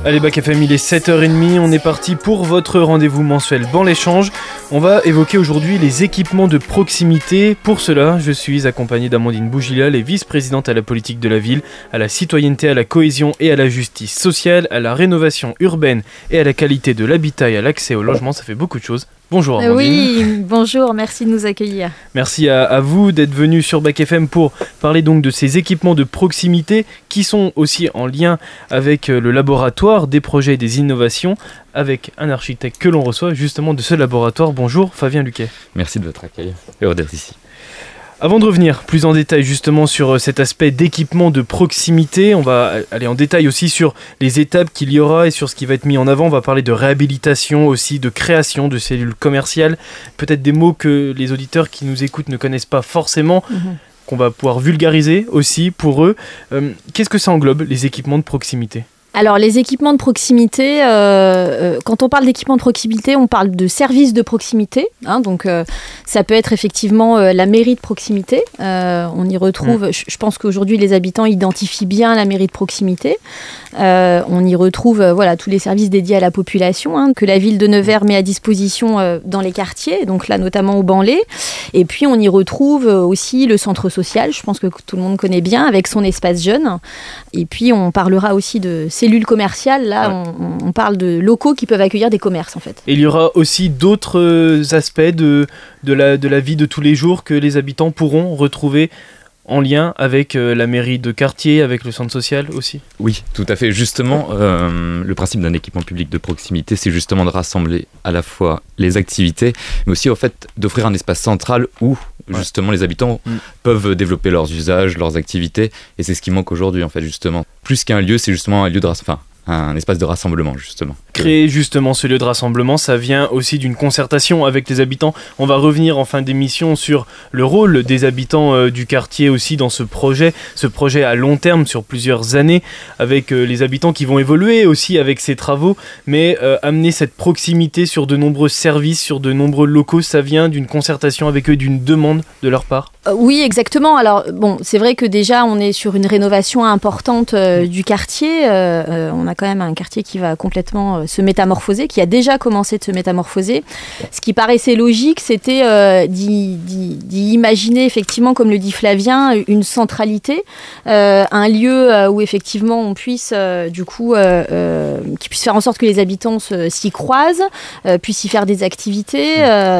Allez, Bac FM, il est 7h30, on est parti pour votre rendez-vous mensuel Ban l'échange. On va évoquer aujourd'hui les équipements de proximité. Pour cela, je suis accompagné d'Amandine Bougila, les vice-présidente à la politique de la ville, à la citoyenneté, à la cohésion et à la justice sociale, à la rénovation urbaine et à la qualité de l'habitat et à l'accès au logement. Ça fait beaucoup de choses. Bonjour Amandine. Oui, bonjour, merci de nous accueillir. Merci à vous d'être venus sur Bac FM pour parler donc de ces équipements de proximité qui sont aussi en lien avec le laboratoire des projets et des innovations, avec un architecte que l'on reçoit justement de ce laboratoire. Bonjour Fabien Luquet. Merci de votre accueil, heureux d'être ici. Avant de revenir plus en détail justement sur cet aspect d'équipement de proximité, on va aller en détail aussi sur les étapes qu'il y aura et sur ce qui va être mis en avant. On va parler de réhabilitation aussi, de création de cellules commerciales, peut-être des mots que les auditeurs qui nous écoutent ne connaissent pas forcément, qu'on va pouvoir vulgariser aussi pour eux. Qu'est-ce que ça englobe, les équipements de proximité ? Alors les équipements de proximité, quand on parle d'équipements de proximité, on parle de services de proximité, donc ça peut être effectivement la mairie de proximité, on y retrouve, je pense qu'aujourd'hui les habitants identifient bien la mairie de proximité, on y retrouve tous les services dédiés à la population, que la ville de Nevers met à disposition dans les quartiers, donc là notamment au Banlay, et puis on y retrouve aussi le centre social, je pense que tout le monde connaît bien, avec son espace jeune, et puis on parlera aussi de cellules commerciales, là on parle de locaux qui peuvent accueillir des commerces en fait. Et il y aura aussi d'autres aspects de la vie de tous les jours que les habitants pourront retrouver en lien avec la mairie de quartier, avec le centre social aussi ? Oui, tout à fait. Justement, le principe d'un équipement public de proximité, c'est justement de rassembler à la fois les activités, mais aussi au fait d'offrir un espace central où justement les habitants peuvent développer leurs usages, leurs activités, et c'est ce qui manque aujourd'hui en fait justement. Plus qu'un lieu, c'est justement un lieu de un espace de rassemblement justement. Créer justement ce lieu de rassemblement, ça vient aussi d'une concertation avec les habitants. On va revenir en fin d'émission sur le rôle des habitants du quartier aussi dans ce projet à long terme sur plusieurs années, avec les habitants qui vont évoluer aussi avec ces travaux, mais amener cette proximité sur de nombreux services, sur de nombreux locaux, ça vient d'une concertation avec eux, d'une demande de leur part ? Oui, exactement. Alors bon, c'est vrai que déjà on est sur une rénovation importante du quartier, on a quand même un quartier qui va complètement se métamorphoser, qui a déjà commencé de se métamorphoser. Ce qui paraissait logique, c'était d'y imaginer effectivement, comme le dit Flavien, une centralité, un lieu où effectivement on puisse qui puisse faire en sorte que les habitants s'y croisent, puissent y faire des activités,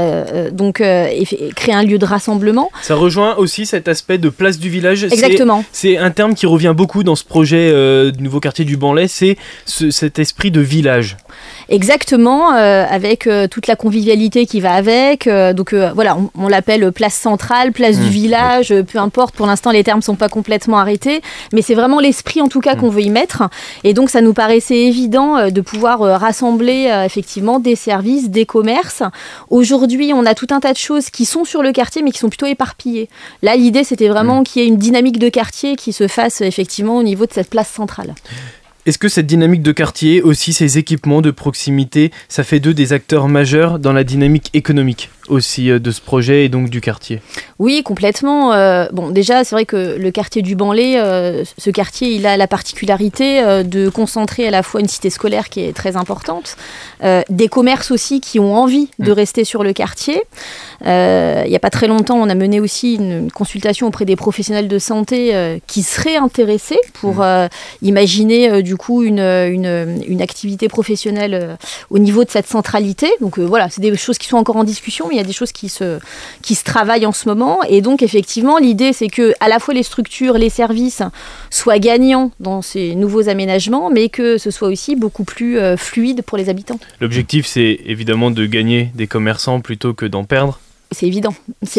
et créer un lieu de rassemblement. Ça rejoint aussi cet aspect de place du village. Exactement. C'est un terme qui revient beaucoup dans ce projet du nouveau quartier du Banlay, c'est cet esprit de village. Exactement, avec toute la convivialité qui va avec. On l'appelle place centrale, place du village, peu importe. Pour l'instant, les termes ne sont pas complètement arrêtés, mais c'est vraiment l'esprit en tout cas qu'on veut y mettre. Et donc, ça nous paraissait évident de pouvoir rassembler effectivement des services, des commerces. Aujourd'hui, on a tout un tas de choses qui sont sur le quartier, mais qui sont plutôt éparpillées. Là, l'idée, c'était vraiment qu'il y ait une dynamique de quartier qui se fasse effectivement au niveau de cette place centrale. Est-ce que cette dynamique de quartier, aussi ces équipements de proximité, ça fait d'eux des acteurs majeurs dans la dynamique économique aussi de ce projet et donc du quartier ? Oui, complètement. Déjà, c'est vrai que le quartier du Banlay, ce quartier, il a la particularité de concentrer à la fois une cité scolaire qui est très importante, des commerces aussi qui ont envie de rester sur le quartier. Il n'y a pas très longtemps, on a mené aussi une consultation auprès des professionnels de santé qui seraient intéressés pour imaginer du coup une activité professionnelle au niveau de cette centralité. Donc c'est des choses qui sont encore en discussion, mais il y a des choses qui se travaillent en ce moment. Et donc, effectivement, l'idée, c'est que à la fois les structures, les services soient gagnants dans ces nouveaux aménagements, mais que ce soit aussi beaucoup plus fluide pour les habitants. L'objectif, c'est évidemment de gagner des commerçants plutôt que d'en perdre. C'est évident.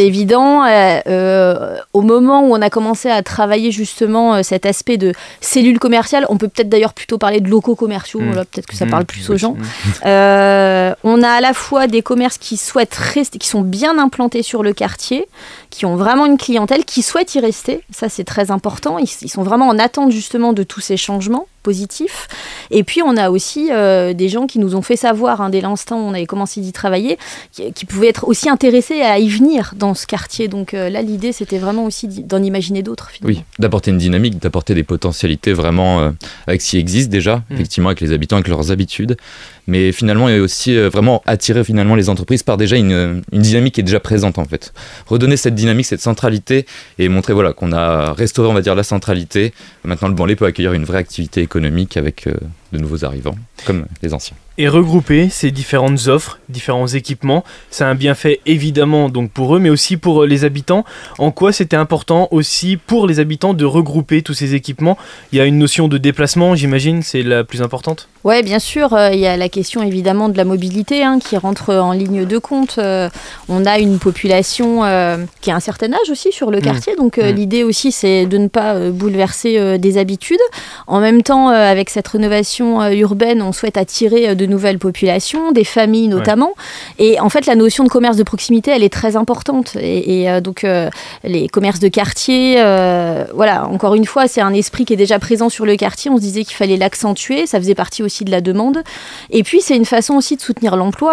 Au moment où on a commencé à travailler justement cet aspect de cellules commerciales, on peut peut-être d'ailleurs plutôt parler de locaux commerciaux, peut-être que ça parle plus aux gens. On a à la fois des commerces qui souhaitent rester, qui sont bien implantés sur le quartier, qui ont vraiment une clientèle, qui souhaitent y rester. Ça, c'est très important. Ils sont vraiment en attente justement de tous ces changements positifs. Et puis on a aussi des gens qui nous ont fait savoir, dès l'instant où on avait commencé d'y travailler, qui pouvaient être aussi intéressés à y venir dans ce quartier. Donc là, l'idée, c'était vraiment aussi d'en imaginer d'autres, finalement. Oui, d'apporter une dynamique, d'apporter des potentialités vraiment avec ce qui existe déjà, effectivement, avec les habitants, avec leurs habitudes. Mais finalement, et aussi vraiment attirer finalement les entreprises par déjà une dynamique qui est déjà présente, en fait. Redonner cette dynamique, cette centralité et montrer qu'on a restauré, on va dire, la centralité. Maintenant, le Banlay peut accueillir une vraie activité économique avec de nouveaux arrivants, comme les anciens. Et regrouper ces différentes offres, différents équipements, c'est un bienfait évidemment donc pour eux, mais aussi pour les habitants. En quoi c'était important aussi pour les habitants de regrouper tous ces équipements? Il y a une notion de déplacement, j'imagine, c'est la plus importante. Oui, bien sûr, il y a la question évidemment de la mobilité qui rentre en ligne de compte. On a une population qui a un certain âge aussi sur le quartier, donc l'idée aussi c'est de ne pas bouleverser des habitudes. En même temps, avec cette rénovation urbaine, on souhaite attirer de nouvelles populations, des familles notamment. Ouais. Et en fait, la notion de commerce de proximité, elle est très importante. Et donc, les commerces de quartier, encore une fois, c'est un esprit qui est déjà présent sur le quartier. On se disait qu'il fallait l'accentuer. Ça faisait partie aussi de la demande. Et puis, c'est une façon aussi de soutenir l'emploi,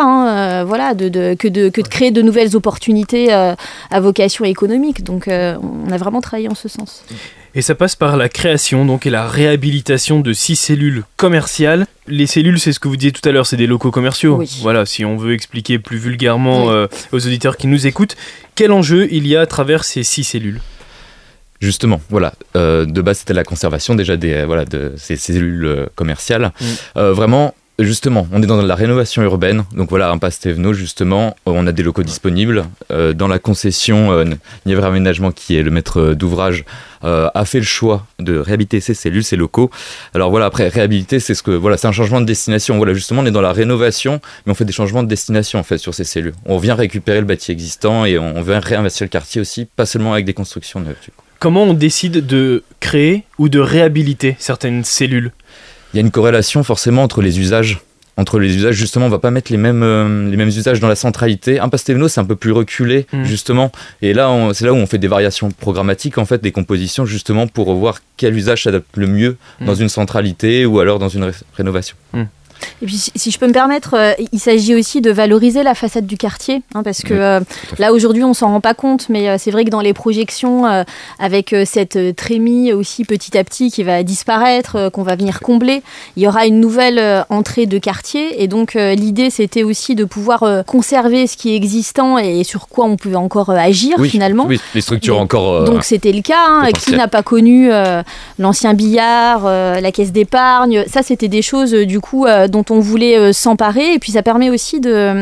que de créer de nouvelles opportunités à vocation économique. Donc, on a vraiment travaillé en ce sens. Et ça passe par la création et la réhabilitation de 6 cellules commerciales. Les cellules, c'est ce que vous disiez tout à l'heure, c'est des locaux commerciaux. Oui. Voilà, si on veut expliquer plus vulgairement aux auditeurs qui nous écoutent, quel enjeu il y a à travers ces 6 cellules ? Justement, de base c'était la conservation déjà de ces cellules commerciales. Vraiment, justement, on est dans la rénovation urbaine, donc impasse Thévenot, justement, on a des locaux disponibles. Dans la concession, Nièvre Aménagement, qui est le maître d'ouvrage, a fait le choix de réhabiliter ces cellules, ces locaux. Alors après, réhabiliter, c'est c'est un changement de destination. Justement, on est dans la rénovation, mais on fait des changements de destination, en fait, sur ces cellules. On vient récupérer le bâti existant et on vient réinvestir le quartier aussi, pas seulement avec des constructions neuves. Comment on décide de créer ou de réhabiliter certaines cellules ? Il y a une corrélation forcément entre les usages. Justement, on va pas mettre les mêmes usages dans la centralité. Impasse Thévenot, c'est un peu plus reculé, justement. Et là, c'est là où on fait des variations programmatiques, en fait, des compositions, justement, pour voir quel usage s'adapte le mieux dans une centralité ou alors dans une rénovation. Et puis, si je peux me permettre, il s'agit aussi de valoriser la façade du quartier, parce que là, aujourd'hui, on ne s'en rend pas compte, mais c'est vrai que dans les projections, avec cette trémie aussi petit à petit qui va disparaître, qu'on va venir combler, il y aura une nouvelle entrée de quartier. Et donc, l'idée, c'était aussi de pouvoir conserver ce qui est existant et sur quoi on pouvait encore agir, finalement. Oui, les structures encore... Donc, c'était le cas. Qui n'a pas connu l'ancien billard, la caisse d'épargne? Ça, c'était des choses, du coup... dont on voulait s'emparer, et puis ça permet aussi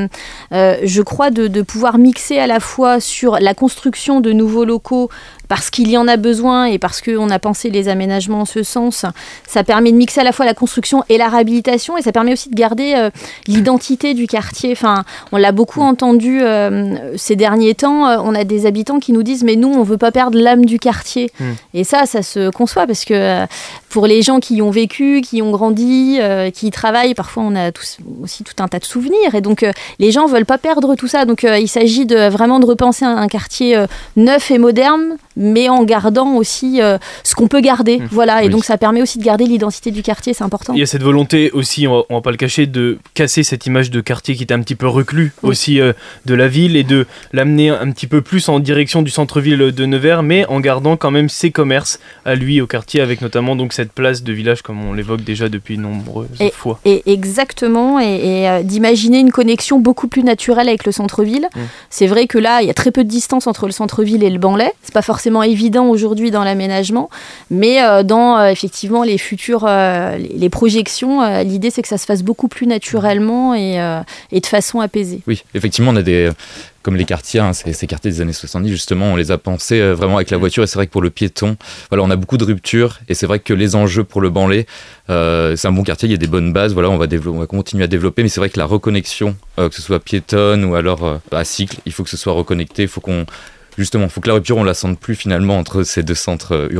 je crois, de pouvoir mixer à la fois sur la construction de nouveaux locaux parce qu'il y en a besoin et parce qu'on a pensé les aménagements en ce sens. Ça permet de mixer à la fois la construction et la réhabilitation, et ça permet aussi de garder l'identité du quartier. Enfin, on l'a beaucoup entendu ces derniers temps. On a des habitants qui nous disent « mais nous, on ne veut pas perdre l'âme du quartier ». Et ça se conçoit, parce que pour les gens qui y ont vécu, qui y ont grandi, qui y travaillent, parfois on a aussi tout un tas de souvenirs. Et donc, les gens ne veulent pas perdre tout ça. Donc, il s'agit vraiment de repenser un quartier neuf et moderne, mais en gardant aussi ce qu'on peut garder. Et donc ça permet aussi de garder l'identité du quartier, c'est important. Il y a cette volonté aussi, on va pas le cacher, de casser cette image de quartier qui était un petit peu reclus aussi de la ville, et de l'amener un petit peu plus en direction du centre-ville de Nevers, mais en gardant quand même ses commerces à lui, au quartier, avec notamment donc cette place de village comme on l'évoque déjà depuis nombreuses fois. Et exactement, et d'imaginer une connexion beaucoup plus naturelle avec le centre-ville. C'est vrai que là, il y a très peu de distance entre le centre-ville et le Banlay. C'est pas forcément évident aujourd'hui dans l'aménagement, mais dans effectivement les futures les projections, l'idée c'est que ça se fasse beaucoup plus naturellement et de façon apaisée. Oui, effectivement, on a comme les quartiers, ces quartiers des années 70, justement, on les a pensés vraiment avec la voiture, et c'est vrai que pour le piéton, on a beaucoup de ruptures, et c'est vrai que les enjeux pour le Banlay, c'est un bon quartier, il y a des bonnes bases, on va continuer à développer, mais c'est vrai que la reconnexion, que ce soit piétonne ou alors à cycle, il faut que ce soit reconnecté, il faut que la rupture, on la sente plus finalement entre ces deux centres urbains.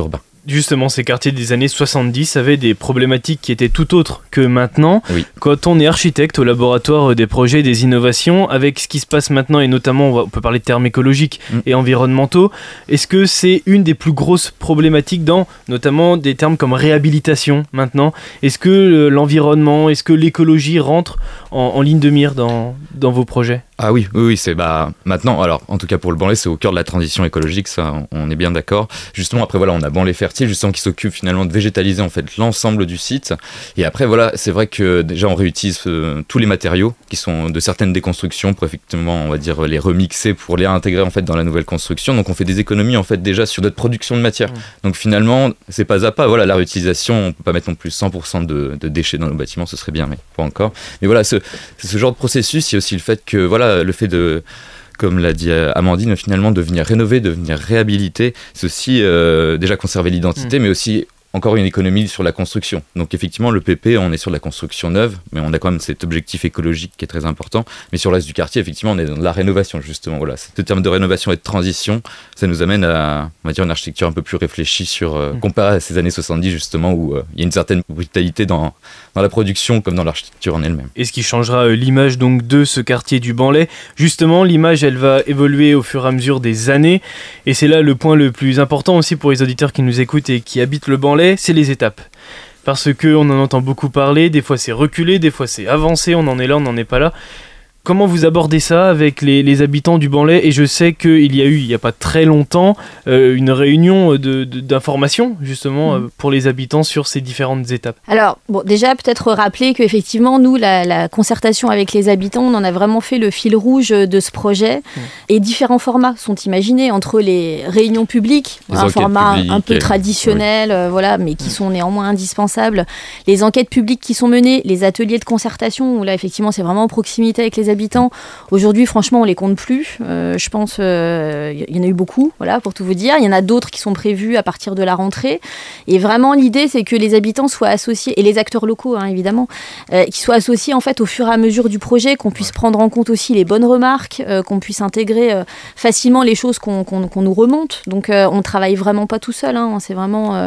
Justement, ces quartiers des années 70 avaient des problématiques qui étaient tout autres que maintenant. Oui. Quand on est architecte au laboratoire des projets et des innovations, avec ce qui se passe maintenant, et notamment on peut parler de termes écologiques et environnementaux, est-ce que c'est une des plus grosses problématiques dans notamment des termes comme réhabilitation maintenant? Est-ce que l'environnement, est-ce que l'écologie rentre en ligne de mire dans vos projets? Ah oui, c'est maintenant, alors en tout cas pour le Banlay, c'est au cœur de la transition écologique, ça on est bien d'accord. Justement après voilà, on a Banlay Fertile justement qui s'occupe finalement de végétaliser en fait l'ensemble du site. Et après voilà, c'est vrai que déjà on réutilise tous les matériaux qui sont de certaines déconstructions pour effectivement on va dire les remixer pour les réintégrer en fait dans la nouvelle construction. Donc on fait des économies en fait déjà sur notre production de matière. Donc finalement c'est pas à pas, voilà, la réutilisation, on peut pas mettre non plus 100% de déchets dans nos bâtiments, ce serait bien mais pas encore. Mais voilà, ce genre de processus, il y a aussi le fait que voilà, le fait de, comme l'a dit Amandine, finalement de venir rénover, de venir réhabiliter, c'est aussi déjà conserver l'identité, mais aussi encore une économie sur la construction. Donc effectivement, le PP, on est sur la construction neuve, mais on a quand même cet objectif écologique qui est très important. Mais sur le reste du quartier, effectivement, on est dans de la rénovation, justement. Voilà, ce terme de rénovation et de transition, ça nous amène à, on va dire, une architecture un peu plus réfléchie comparé à ces années 70, justement, où il y a une certaine brutalité dans la production comme dans l'architecture en elle-même. Et ce qui changera l'image donc de ce quartier du Banlay, justement, l'image, elle va évoluer au fur et à mesure des années. Et c'est là le point le plus important aussi pour les auditeurs qui nous écoutent et qui habitent le Banlay, c'est les étapes. Parce qu'on en entend beaucoup parler, des fois c'est reculé, des fois c'est avancé, on en est là, on n'en est pas là. Comment vous abordez ça avec les habitants du Banlay? Et je sais qu'il y a eu, il n'y a pas très longtemps, une réunion d'information, justement, pour les habitants sur ces différentes étapes. Alors, bon, déjà, peut-être rappeler qu'effectivement, nous, la concertation avec les habitants, on en a vraiment fait le fil rouge de ce projet. Et différents formats sont imaginés entre les réunions publiques, un format un peu traditionnel, voilà, mais qui sont néanmoins indispensables, les enquêtes publiques qui sont menées, les ateliers de concertation, où là, effectivement, c'est vraiment en proximité avec les habitants. Aujourd'hui, franchement, on les compte plus. Je pense il y en a eu beaucoup, voilà, pour tout vous dire. Il y en a d'autres qui sont prévus à partir de la rentrée. Et vraiment, l'idée, c'est que les habitants soient associés, et les acteurs locaux, hein, évidemment, qui soient associés en fait au fur et à mesure du projet, qu'on puisse prendre en compte aussi les bonnes remarques, qu'on puisse intégrer facilement les choses qu'on nous remonte. Donc, on travaille vraiment pas tout seul. Hein, c'est vraiment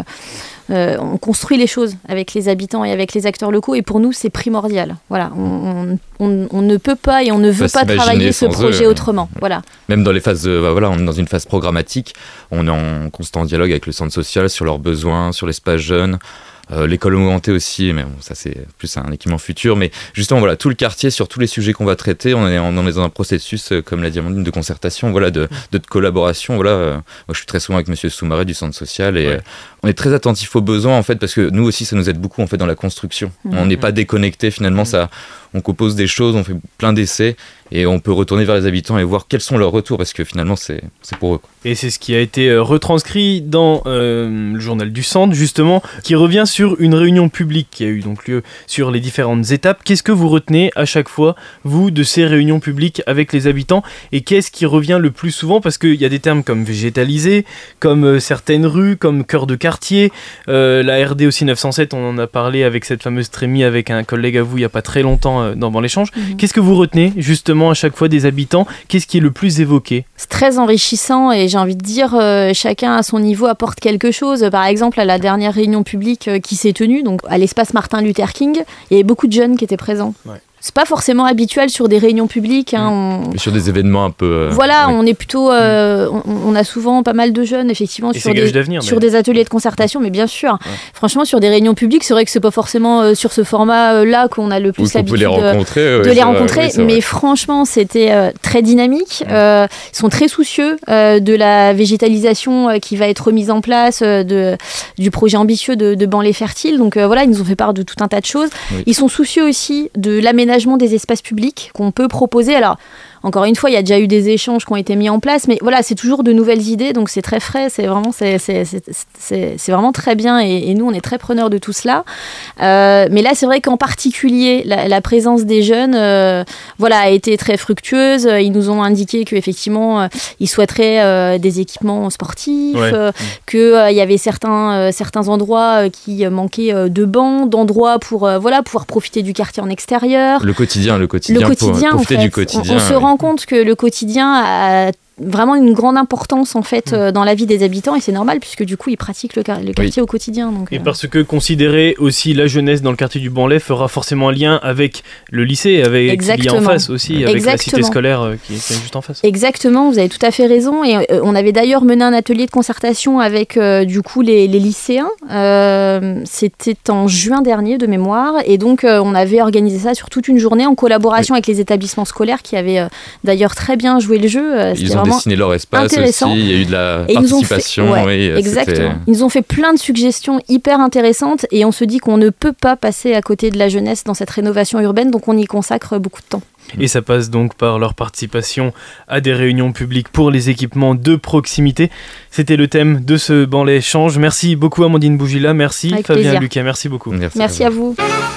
on construit les choses avec les habitants et avec les acteurs locaux, et pour nous, c'est primordial. Voilà, on ne peut pas et on ne veut pas travailler ce projet autrement. Voilà. Même dans les phases, voilà, on est dans une phase programmatique, on est en constant dialogue avec le centre social sur leurs besoins, sur l'espace jeune. L'école augmentée aussi, mais bon, ça c'est plus un équipement futur. Mais justement, voilà, tout le quartier, sur tous les sujets qu'on va traiter, on est dans un processus, comme l'a dit Amandine, de concertation, voilà, de collaboration. Voilà, moi, je suis très souvent avec Monsieur Soumaré du centre social et on est très attentif aux besoins en fait, parce que nous aussi, ça nous aide beaucoup en fait dans la construction. On n'est pas déconnecté finalement, ça, on compose des choses, on fait plein d'essais. Et on peut retourner vers les habitants et voir quels sont leurs retours, parce que finalement c'est pour eux. Et c'est ce qui a été retranscrit dans le journal du Centre, justement, qui revient sur une réunion publique qui a eu donc lieu sur les différentes étapes. Qu'est-ce que vous retenez à chaque fois, vous, de ces réunions publiques avec les habitants? Et qu'est-ce qui revient le plus souvent? Parce qu'il y a des termes comme végétalisé, comme certaines rues, comme cœur de quartier. La RD aussi 907, on en a parlé avec cette fameuse trémie avec un collègue à vous il n'y a pas très longtemps dans l'échange. Qu'est-ce que vous retenez justement à chaque fois des habitants? Qu'est-ce qui est le plus évoqué? C'est très enrichissant et j'ai envie de dire chacun à son niveau apporte quelque chose. Par exemple, à la dernière réunion publique qui s'est tenue, donc à l'espace Martin Luther King, il y avait beaucoup de jeunes qui étaient présents. Ouais. C'est pas forcément habituel sur des réunions publiques. Hein, sur des événements un peu... Voilà, on est plutôt... on a souvent pas mal de jeunes, effectivement, sur des ateliers de concertation, mais bien sûr. Ouais. Franchement, sur des réunions publiques, c'est vrai que c'est pas forcément sur ce format-là qu'on a le plus l'habitude de les rencontrer. Mais franchement, c'était très dynamique. Ils sont très soucieux de la végétalisation qui va être mise en place, du projet ambitieux de Banlay Fertile. Donc voilà, ils nous ont fait part de tout un tas de choses. Oui. Ils sont soucieux aussi de l'aménagement des espaces publics qu'on peut proposer. Alors, encore une fois, il y a déjà eu des échanges qui ont été mis en place, mais voilà, c'est toujours de nouvelles idées, donc c'est très frais, c'est vraiment très bien, et nous, on est très preneurs de tout cela. Mais là, c'est vrai qu'en particulier, la présence des jeunes voilà, a été très fructueuse. Ils nous ont indiqué qu'effectivement, ils souhaiteraient des équipements sportifs, qu'il y avait certains endroits qui manquaient de bancs, d'endroits pour pouvoir profiter du quartier en extérieur. Le quotidien, profiter en fait, du quotidien. On se rend compte que le quotidien a vraiment une grande importance en fait dans la vie des habitants, et c'est normal puisque du coup ils pratiquent le quartier au quotidien. Donc, et parce que considérer aussi la jeunesse dans le quartier du Banlay fera forcément un lien avec le lycée, avec ce qu'il y a en face aussi, avec la cité scolaire qui est juste en face. Exactement, vous avez tout à fait raison, et on avait d'ailleurs mené un atelier de concertation avec du coup les lycéens, c'était en juin dernier de mémoire, et donc on avait organisé ça sur toute une journée en collaboration avec les établissements scolaires qui avaient d'ailleurs très bien joué le jeu. Ils ont dessiné leur espace aussi, il y a eu de la participation. Exactement. Ils nous ont fait plein de suggestions hyper intéressantes, et on se dit qu'on ne peut pas passer à côté de la jeunesse dans cette rénovation urbaine, donc on y consacre beaucoup de temps. Et ça passe donc par leur participation à des réunions publiques pour les équipements de proximité. C'était le thème de ce Banlay Change. Merci beaucoup Amandine Bougila, merci avec Fabien plaisir. Lucas, merci beaucoup. Merci à vous.